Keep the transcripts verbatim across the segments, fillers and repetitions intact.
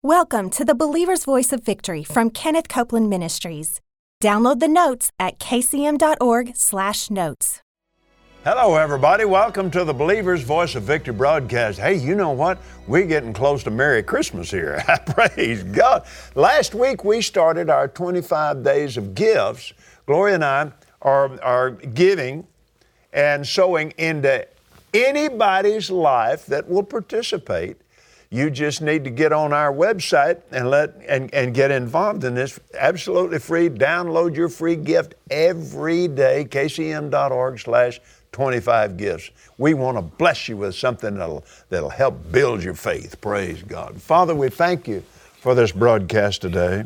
Welcome to the Believer's Voice of Victory from Kenneth Copeland Ministries. Download the notes at k c m dot org slash notes. Hello, everybody. Welcome to the Believer's Voice of Victory broadcast. Hey, you know what? We're getting close to Merry Christmas here. Praise God. Last week, we started our twenty-five days of gifts. Gloria and I are, are giving and sowing into anybody's life that will participate. You just need to get on our website and let and, and get involved in this. Absolutely free. Download your free gift every day. k c m dot org slash twenty-five gifts. We want to bless you with something that'll that'll help build your faith. Praise God. Father, we thank you for this broadcast today.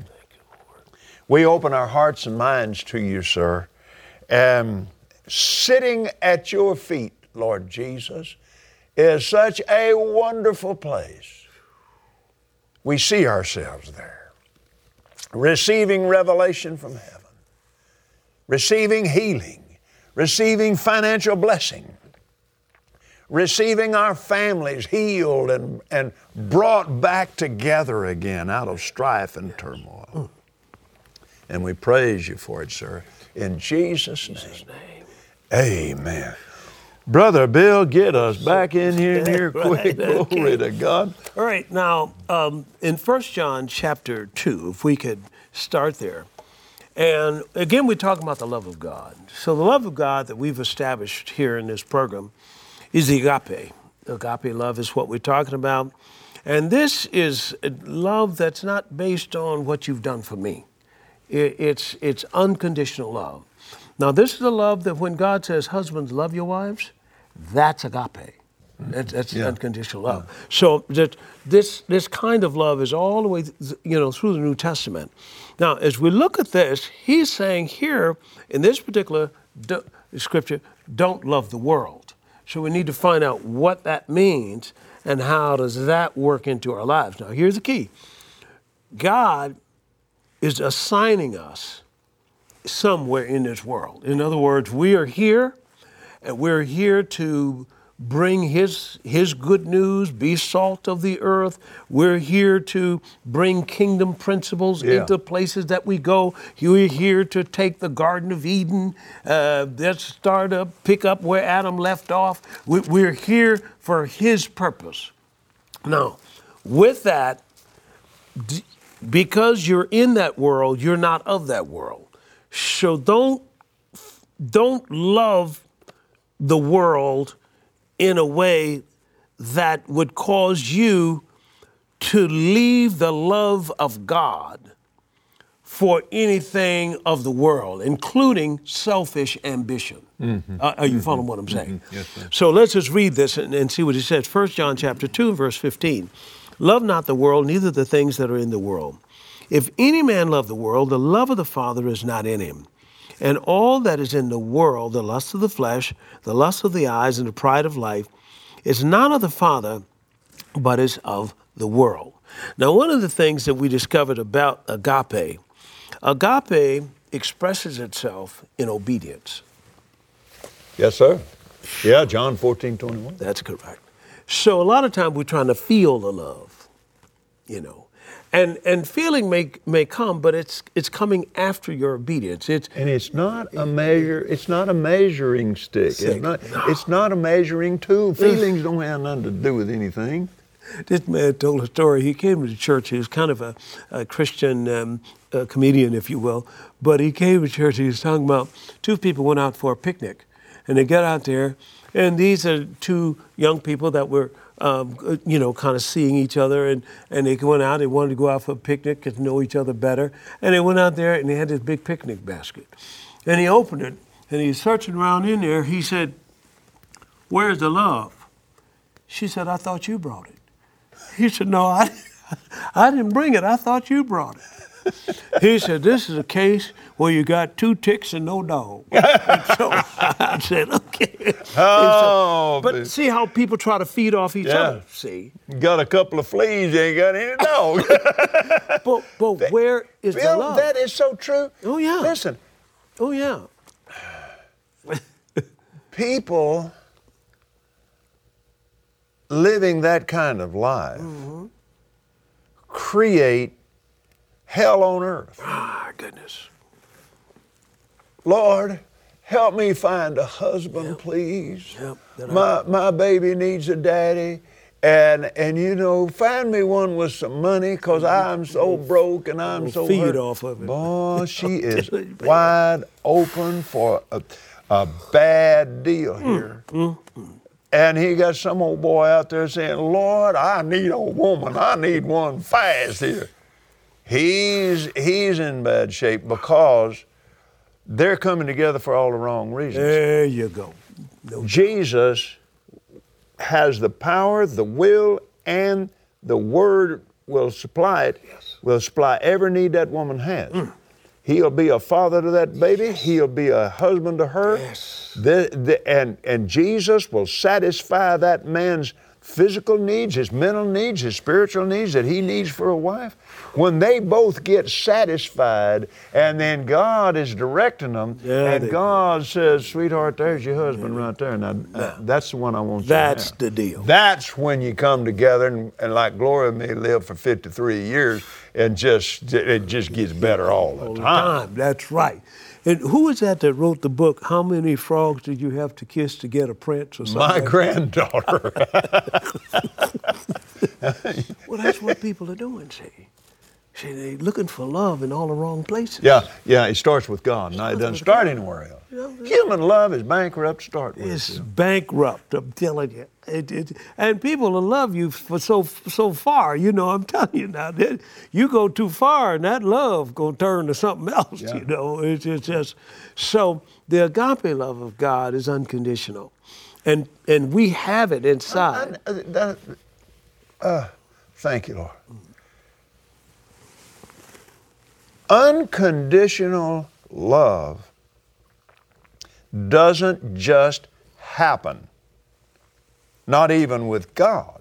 We open our hearts and minds to you, sir. And sitting at your feet, Lord Jesus, is such a wonderful place. We see ourselves there, receiving revelation from heaven, receiving healing, receiving financial blessing, receiving our families healed and, and brought back together again out of strife and turmoil. And we praise you for it, sir. In Jesus' name, amen. Brother Bill, get us back in here here quick. Right, Glory okay. to God. All right, now, um, in First John chapter two, if we could start there. And again, we're talking about the love of God. So the love of God that we've established here in this program is the agape. Agape love is what we're talking about. And this is a love that's not based on what you've done for me. It, it's, it's unconditional love. Now, this is the love that when God says, husbands, love your wives, that's agape. That's, that's yeah. unconditional love. Yeah. So that this this kind of love is all the way, you know, through the New Testament. Now, as we look at this, he's saying here in this particular do, scripture, don't love the world. So we need to find out what that means and how does that work into our lives. Now, here's the key. God is assigning us somewhere in this world. In other words, we are here, and we're here to bring his his good news, be salt of the earth. We're here to bring kingdom principles yeah. into places that we go. We're here to take the Garden of Eden, uh, let's start up, pick up where Adam left off. We, we're here for his purpose. Now, with that, d- because you're in that world, you're not of that world. So don't, don't love the world in a way that would cause you to leave the love of God for anything of the world, including selfish ambition. Mm-hmm. Uh, are you mm-hmm. following what I'm saying? Mm-hmm. Yes, sir. So let's just read this and, and see what he says. First John chapter two, verse fifteen. Love not the world, neither the things that are in the world. If any man love the world, the love of the Father is not in him. And all that is in the world, the lust of the flesh, the lust of the eyes, and the pride of life, is not of the Father, but is of the world. Now, one of the things that we discovered about agape, agape expresses itself in obedience. Yes, sir. Yeah, John fourteen twenty-one. That's correct. So a lot of times we're trying to feel the love, you know. And and feeling may may come, but it's it's coming after your obedience. It's and it's not a measure. It's not a measuring stick. It's not. It's not a measuring tool. Feelings don't have nothing to do with anything. This man told a story. He came to the church. He was kind of a, a Christian um, a comedian, if you will. But he came to church. He was talking about two people went out for a picnic, and they got out there, and these are two young people that were. Um, you know, kind of seeing each other, and, and they went out, they wanted to go out for a picnic, get to know each other better, and they went out there and they had this big picnic basket. And he opened it, and he's searching around in there, he said, "Where's the love?" She said, "I thought you brought it." He said, "No, I, I didn't bring it, I thought you brought it." He said, "This is a case where you got two ticks and no dog." And so I said, okay. Oh, so, but see how people try to feed off each yeah. other, see? Got a couple of fleas, you ain't got any dog. but but that, where is Bill, the love? That is so true. Oh, yeah. Listen. Oh, yeah. People living that kind of life mm-hmm. create hell on earth. Ah, goodness. Lord, help me find a husband, Yep. please. Yep, that I- My my baby needs a daddy. And and you know, find me one with some money, because I'm so broke and I'm so feed hurt. off of it. Boy, she is tell you, man. wide open for a, a bad deal here. Mm, mm. And he got some old boy out there saying, Lord, I need a woman. I need one fast here. He's he's in bad shape because they're coming together for all the wrong reasons. There you go. No Jesus has the power, the will, and the Word will supply it, Yes. will supply every need that woman has. He'll be a father to that baby. He'll be a husband to her. Yes. The, the, and, and Jesus will satisfy that man's physical needs, his mental needs, his spiritual needs that he needs for a wife. When they both get satisfied, and then God is directing them, Yeah, and they- God says, sweetheart, there's your husband right there. Now, uh, that's the one I want you That's to have. the deal. That's when you come together, and, and like Gloria may live for fifty-three years, and just it just gets better all the All the time. time. That's right. And who was that that wrote the book, How Many Frogs Did You Have to Kiss to Get a Prince or something? My like granddaughter. that? Well, that's what people are doing, see. See, they're looking for love in all the wrong places. Yeah, yeah, it starts with God. Now, it doesn't with start God. anywhere else. Yeah, yeah. Human love is bankrupt to start with. It's bankrupt, I'm telling you. It, it, and people will love you for so so far, you know, I'm telling you now. That you go too far and that love gonna turn to something else, Yeah. you know. It's, it's just, so the agape love of God is unconditional. And and we have it inside. I- I- that- uh, thank you, Lord. Unconditional love doesn't just happen, not even with God.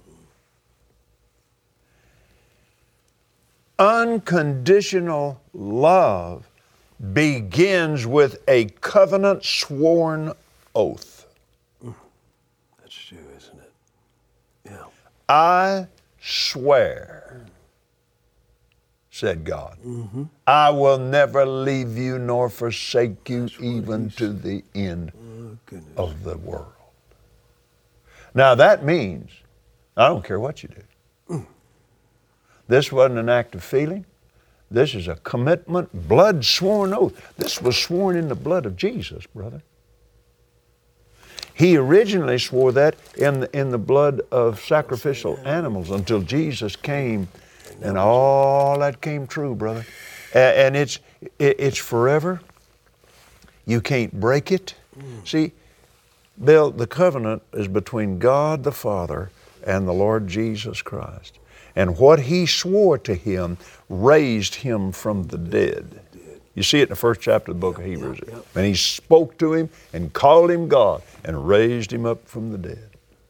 Unconditional love begins with a covenant sworn oath. That's true, isn't it? Yeah. I swear, said God, I will never leave you nor forsake you even to the end Oh, goodness. of the world. Now that means, I don't care what you do. This wasn't an act of feeling. This is a commitment, blood sworn oath. This was sworn in the blood of Jesus, brother. He originally swore that in the, in the blood of sacrificial animals until Jesus came, and all that came true, brother. A- And it's it- it's forever. You can't break it. See, Bill, the covenant is between God the Father and the Lord Jesus Christ. And what He swore to Him raised Him from the dead. You see it in the first chapter of the book of Hebrews. And He spoke to him and called him God and raised him up from the dead.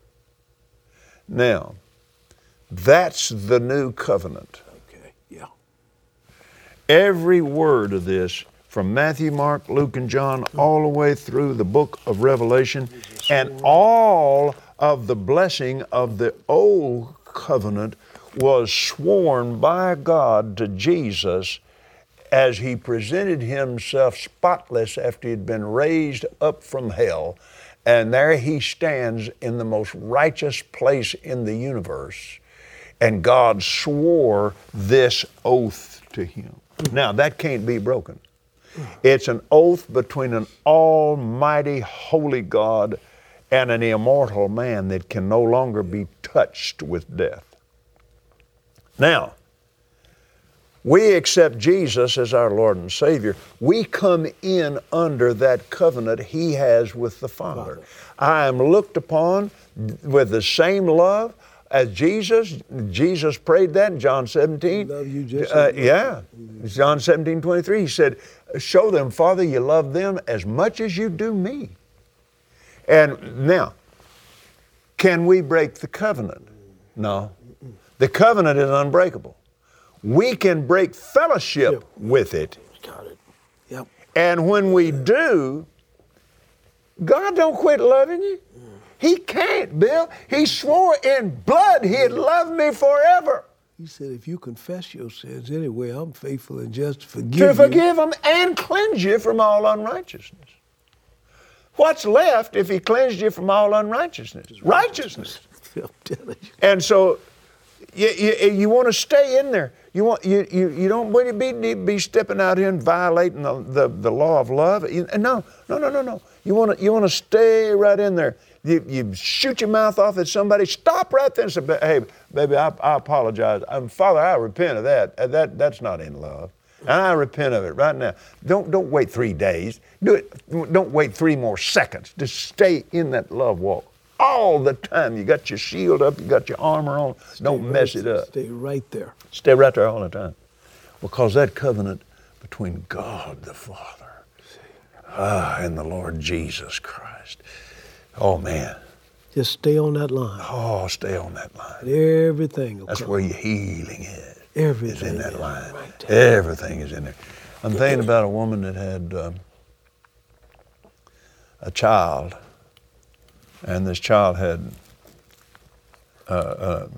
Now, that's the new covenant. Okay, yeah. Every word of this, from Matthew, Mark, Luke, and John, all the way through the book of Revelation, and all of the blessing of the old covenant was sworn by God to Jesus as He presented Himself spotless after He had been raised up from hell. And there He stands in the most righteous place in the universe. And God swore this oath to Him. Now, that can't be broken. It's an oath between an almighty, holy God and an immortal man that can no longer be touched with death. Now, we accept Jesus as our Lord and Savior. We come in under that covenant He has with the Father. I am looked upon with the same love as Jesus. Jesus prayed that in John seventeen. Love you just Uh, as much. yeah, John seventeen twenty-three. He said, show them, Father, you love them as much as you do me. And now, can we break the covenant? No. The covenant is unbreakable. We can break fellowship Yep. with it. Got it. Yep. And when we do, God don't quit loving you. He can't, Bill. He swore in blood He'd love me forever. He said, if you confess your sins anyway, I'm faithful and just to forgive To you. forgive them and cleanse you from all unrighteousness. What's left if he cleansed you from all unrighteousness? Righteousness. I'm telling you. And so you, you, you want to stay in there. You want you you, you don't want to be, be stepping out here and violating the, the, the law of love. You, no, no, no, no, no. You want to you want to stay right in there. You, you shoot your mouth off at somebody. Stop right there and say, "Hey, baby, I, I apologize. Um, Father, I repent of that. Uh, That that's not in love, and I repent of it right now. Don't don't wait three days. Do it. Don't wait three more seconds. Just stay in that love walk all the time. You got your shield up. You got your armor on. Don't Stay mess right, it up. Stay right there. Stay right there all the time, because that covenant between God the Father ah, and the Lord Jesus Christ. Oh man. Just stay on that line. Oh, stay on that line. Everything will That's come. where your healing is. Everything is in that is line. right there. Everything is in there. I'm thinking about a woman that had um, a child, and this child had, uh, uh,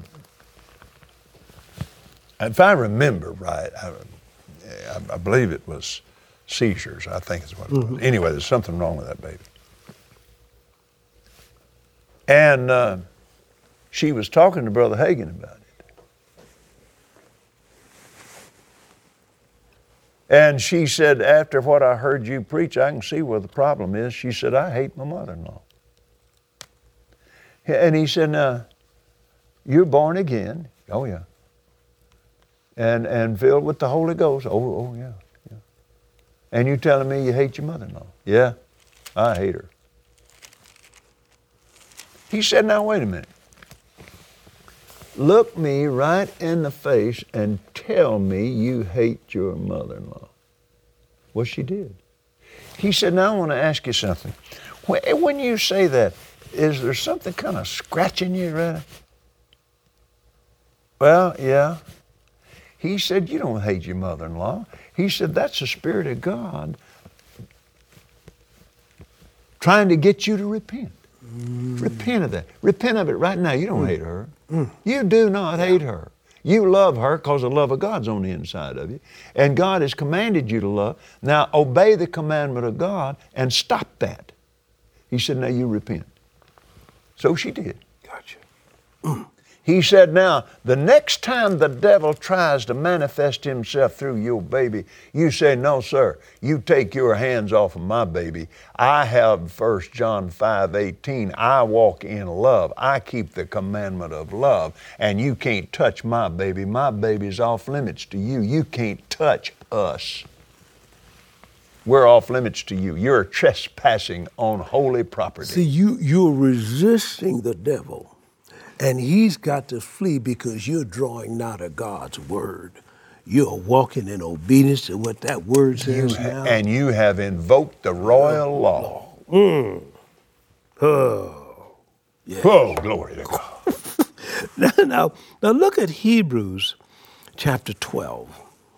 if I remember right, I, I, I believe it was seizures. I think is what it was. Mm-hmm. Anyway, there's something wrong with that baby. And uh, she was talking to Brother Hagin about it. And she said, after what I heard you preach, I can see where the problem is. She said, I hate my mother-in-law. And he said, now, you're born again. Oh, yeah. And and filled with the Holy Ghost. Oh, oh, yeah, yeah. And you telling me you hate your mother-in-law? Yeah, I hate her. He said, now wait a minute. Look me right in the face and tell me you hate your mother-in-law. Well, she did. He said, now I want to ask you something. When you say that, is there something kind of scratching you right? Well, yeah. He said, you don't hate your mother-in-law. He said, that's the Spirit of God trying to get you to repent. Mm. Repent of that. Repent of it right now. You don't mm. hate her. Mm. You do not yeah. hate her. You love her because the love of God's on the inside of you. And God has commanded you to love. Now obey the commandment of God and stop that. He said, now you repent. So she did. Gotcha. Mm. He said, now, the next time the devil tries to manifest himself through your baby, you say, no, sir, you take your hands off of my baby. I have First John five eighteen. I walk in love. I keep the commandment of love, and you can't touch my baby. My baby's off limits to you. You can't touch us. We're off limits to you. You're trespassing on holy property. See, you, you're resisting the devil. And he's got to flee because you're drawing nigh to God's word. You're walking in obedience to what that word says you ha- now. And you have invoked the royal oh, law. Mm. Oh, yeah. Oh, glory to God. now, now, now look at Hebrews chapter twelve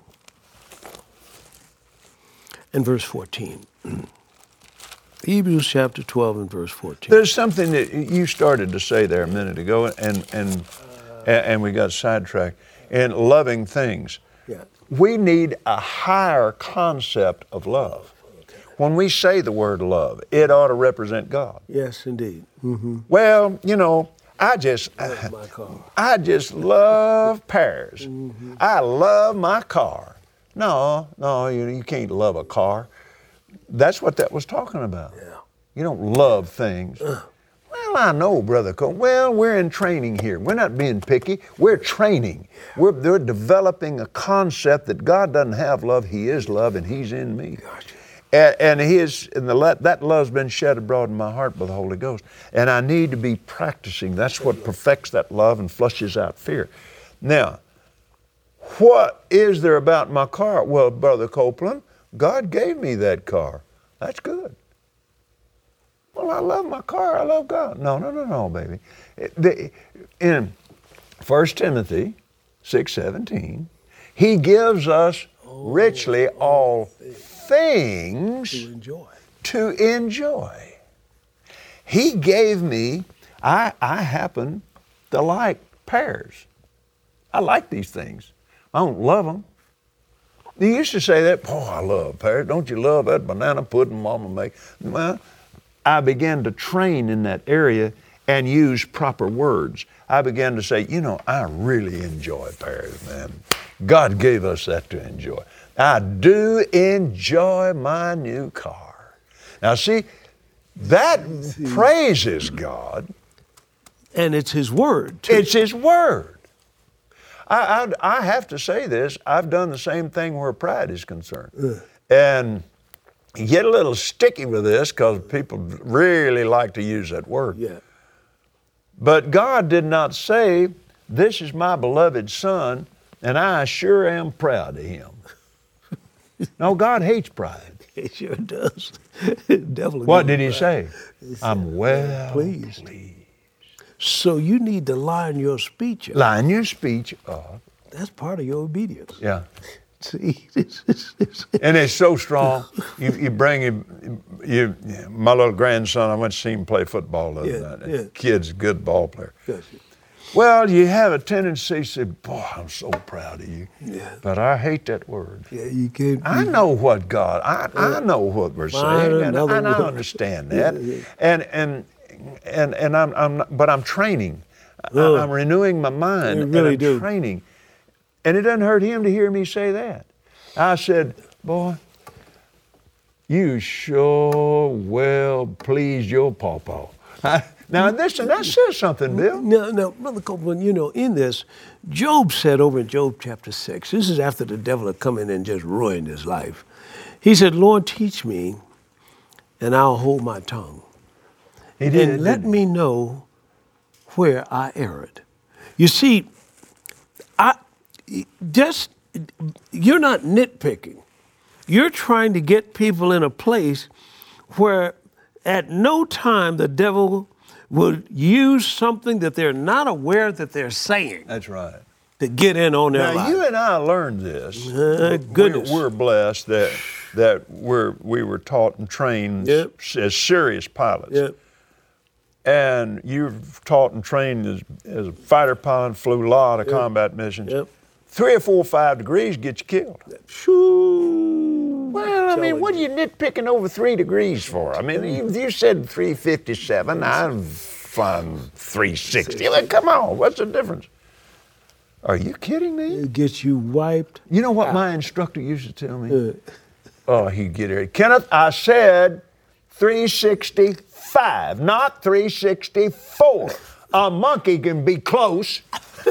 and verse fourteen. Hebrews chapter twelve and verse fourteen. There's something that you started to say there a minute ago, and and uh, and we got sidetracked. In loving things, yeah. we need a higher concept of love. Okay. When we say the word love, it ought to represent God. Yes, indeed. Mm-hmm. Well, you know, I just my car. I just love pears. Mm-hmm. I love my car. No, no, you you can't love a car. That's what that was talking about. Yeah. You don't love things. Uh. Well, I know, Brother Cole. Well, we're in training here. We're not being picky. We're training. We're, they're developing a concept that God doesn't have love. He is love, and He's in me. Gotcha. And, and He is, and the, that love's been shed abroad in my heart by the Holy Ghost. And I need to be practicing. That's what perfects that love and flushes out fear. Now, what is there about my car? Well, Brother Copeland, God gave me that car. That's good. Well, I love my car. I love God. No, no, no, no, baby. The, in First Timothy six seventeen, He gives us oh, richly all things to enjoy. to enjoy. He gave me, I, I happen to like pears. I like these things. I don't love them. You used to say that, oh, I love pears. Don't you love that banana pudding Mama make? Well, I began to train in that area and use proper words. I began to say, you know, I really enjoy pears, man. God gave us that to enjoy. I do enjoy my new car. Now see, that praises God. And it's His Word, too. It's His Word. I, I, I have to say this, I've done the same thing where pride is concerned. Ugh. And you get a little sticky with this because people really like to use that word. Yeah. But God did not say, this is my beloved Son, and I sure am proud of Him. No, God hates pride. He sure does. Devil what did He say? He said, I'm well pleased. pleased. So you need to line your speech up. Line your speech up. That's part of your obedience. Yeah. See, it's, it's, it's, and it's so strong. You, you bring him, you, my little grandson, I went to see him play football the other yeah, night. Yeah. Kid's a good ball player. Gotcha. Well, you have a tendency to say, boy, I'm so proud of you. Yeah. But I hate that word. Yeah, you can't. I know what God, I, uh, I know what we're saying, and, and I understand that. Yeah, yeah. And, and, and, and I'm, I'm not, but I'm training. Oh. I'm renewing my mind, you and really I'm do. training. And it doesn't hurt him to hear me say that. I said, boy, you sure well pleased your pawpaw. Now, listen, that says something, Bill. No, no, Brother Copeland, you know, in this, Job said over in Job chapter six, this is after the devil had come in and just ruined his life. He said, Lord, teach me, and I'll hold my tongue. He did, and let me know where I erred. You see, I just, you're not nitpicking. You're trying to get people in a place where at no time the devil will use something that they're not aware that they're saying. That's right. To get in on their now, life. You and I learned this. Uh, goodness. We're, we're blessed that that we're we were taught and trained yep. as serious pilots. Yep. And you're taught and trained as, as a fighter pilot, flew a lot of yep. combat missions. Yep. Three or four or five degrees get you killed. Shoo. Well, I mean, what are you nitpicking over three degrees for? I mean, you, you said three fifty-seven. I'm flying three sixty. Well, come on, what's the difference? Are you kidding me? It gets you wiped. You know what out. my instructor used to tell me? Uh, oh, he'd get it. Kenneth, I said three sixty-five, not three sixty-four. A monkey can be close.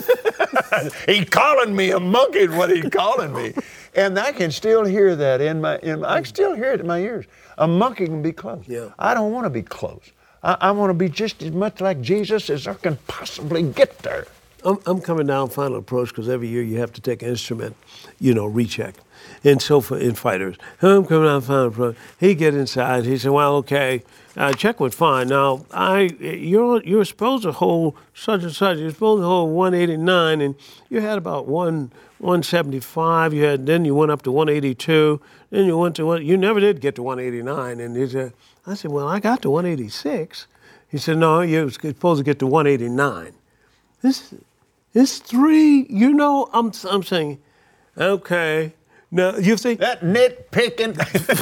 He's calling me a monkey is what he's calling me. And I can still hear that in my, in my, I can still hear it in my ears. A monkey can be close. Yeah. I don't want to be close. I, I want to be just as much like Jesus as I can possibly get there. I'm, I'm coming down final approach because every year you have to take an instrument, you know, recheck. And so for in fighters, I'm coming down final approach. He get inside. He said, well, okay, uh, check went fine. Now, I you're you're supposed to hold such and such. You're supposed to hold one eighty-nine, and you had about one one seventy-five. You had then you went up to one eighty-two. Then you went to one. You never did get to one eighty-nine. And he said, I said, well, I got to one eighty-six. He said, no, you're supposed to get to one eighty-nine. This. It's three, you know, I'm I'm saying, okay. Now, you see? That nitpicking.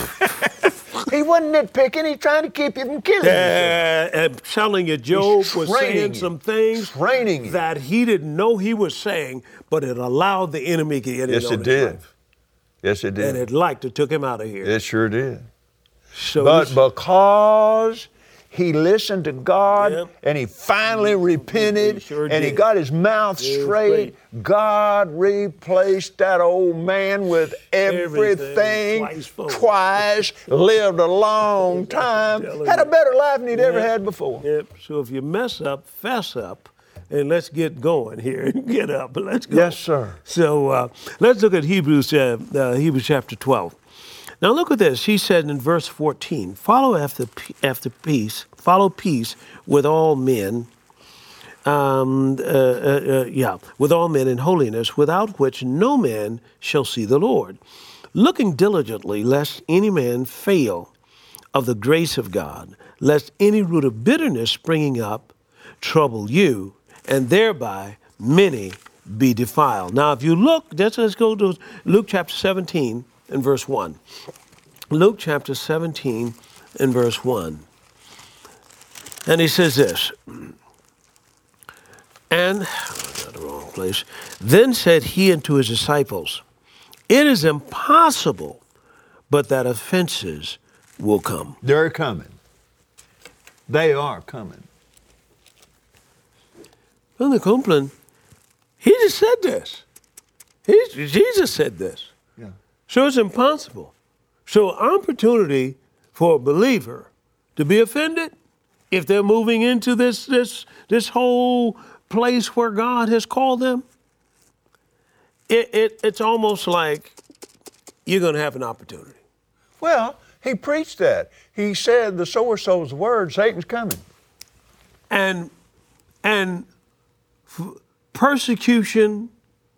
He wasn't nitpicking, he's trying to keep you from killing you. Uh, I'm telling you, Job was saying you. some things training you. that he didn't know he was saying, but it allowed the enemy to get in yes, on it his did. life. Yes, it did. And it liked to took him out of here. It sure did. So but because he listened to God, yep. and he finally repented, he sure and did. he got his mouth it straight. God replaced that old man with everything, everything twice, twice lived a long time, had a better life than he'd yep. ever had before. Yep. So if you mess up, fess up, and let's get going here and get up. Let's go. Yes, sir. So uh, let's look at Hebrews, uh, uh, Hebrews chapter twelve. Now look at this. He said in verse fourteen, follow after after peace, follow peace with all men, um, uh, uh, uh, yeah, with all men in holiness, without which no man shall see the Lord. Looking diligently, lest any man fail of the grace of God, lest any root of bitterness springing up trouble you, and thereby many be defiled. Now, if you look, let's, let's go to Luke chapter seventeen and verse one. Luke chapter seventeen and verse one. And he says this, and, got the wrong place, then said he unto his disciples, it is impossible, but that offenses will come. They're coming. They are coming. Brother Copeland, he just said this. He, Jesus said this. Yeah. So it's impossible. So opportunity for a believer to be offended if they're moving into this this this whole place where God has called them, it, it it's almost like you're going to have an opportunity. Well, he preached that. He said the sower sows the word, Satan's coming. And and f- persecution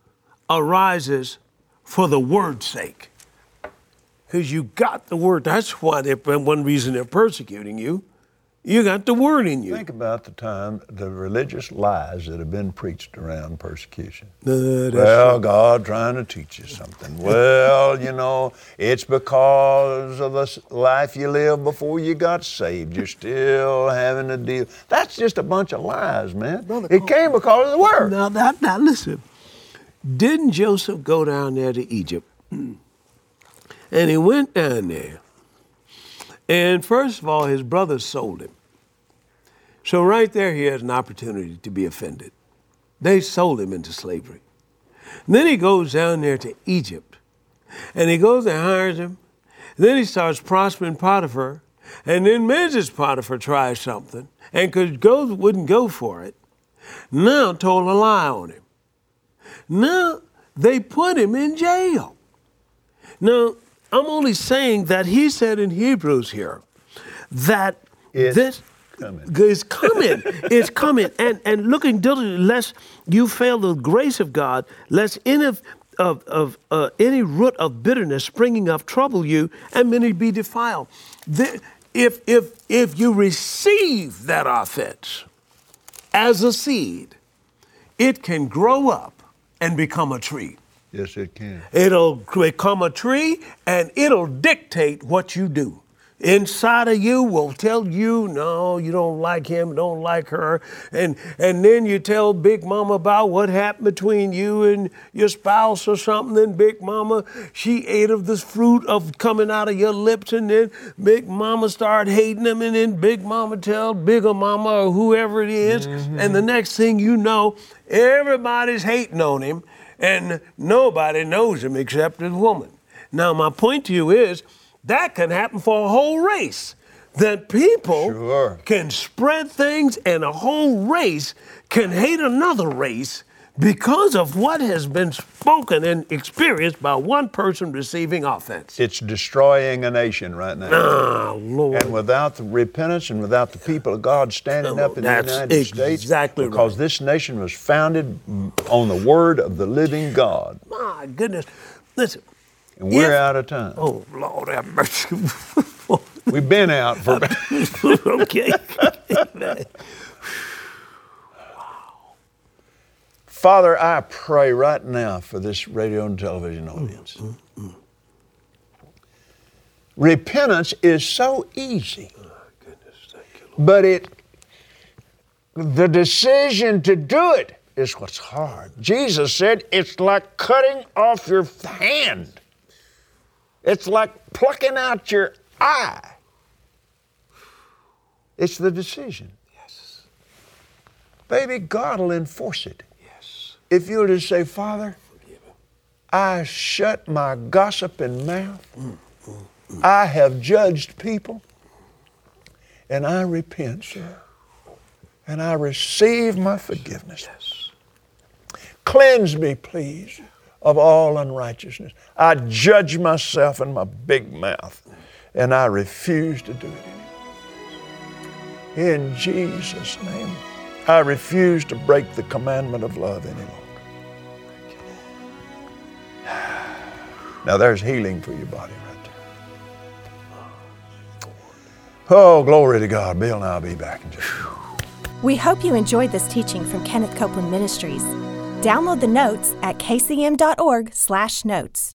arises for the word's sake. Because you got the word. That's why they're, one reason they're persecuting you. You got the word in you. Think about the time, the religious lies that have been preached around persecution. Uh, well, true. God trying to teach you something. Well, you know, it's because of the life you lived before you got saved. You're still having to deal. That's just a bunch of lies, man. Brother, it came because of the word. Now, now, now, listen. Didn't Joseph go down there to Egypt? And he went down there. And first of all, his brothers sold him. So right there, he has an opportunity to be offended. They sold him into slavery. And then he goes down there to Egypt. And he goes and hires him. And then he starts prospering Potiphar. And then Missus Potiphar tries something and could go, wouldn't go for it. Now told a lie on him. Now they put him in jail. Now, I'm only saying that he said in Hebrews here that it's this coming. is coming. It's coming. And, and looking diligently, lest you fail the grace of God, lest any of, of, of uh, any root of bitterness springing up trouble you, and many be defiled. The, if, if, if you receive that offense as a seed, it can grow up and become a tree. Yes, it can. It'll become a tree, and it'll dictate what you do. Inside of you will tell you, no, you don't like him, don't like her. And and then you tell Big Mama about what happened between you and your spouse or something. Then Big Mama, she ate of this fruit of coming out of your lips. And then Big Mama started hating him. And then Big Mama tell Bigger Mama or whoever it is. Mm-hmm. And the next thing you know, everybody's hating on him. And nobody knows him except his woman. Now, my point to you is that can happen for a whole race. That people sure. can spread things and a whole race can hate another race because of what has been spoken and experienced by one person receiving offense. It's destroying a nation right now. Oh, Lord. And without the repentance and without the people of God standing up in the United exactly States, right. because this nation was founded on the word of the living God. My goodness. Listen. And we're if, out of time. Oh, Lord have mercy. We've been out for... Okay. Father, I pray right now for this radio and television audience. Mm, mm, mm. Repentance is so easy. Oh, goodness, thank you, Lord. But it, the decision to do it is what's hard. Jesus said it's like cutting off your hand. It's like plucking out your eye. It's the decision. Yes. Baby, God will enforce it. Yes. If you'll just say, Father, Forgive him. I shut my gossiping mouth. Mm, mm, mm. I have judged people. And I repent, sir. And I receive my forgiveness. Yes. Cleanse me, please, of all unrighteousness. I judge myself in my big mouth, and I refuse to do it anymore. In Jesus' name, I refuse to break the commandment of love any longer. Now there's healing for your body right there. Oh, glory to God. Bill and I'll be back in just a moment. We hope you enjoyed this teaching from Kenneth Copeland Ministries. Download the notes at kcm.org slash notes.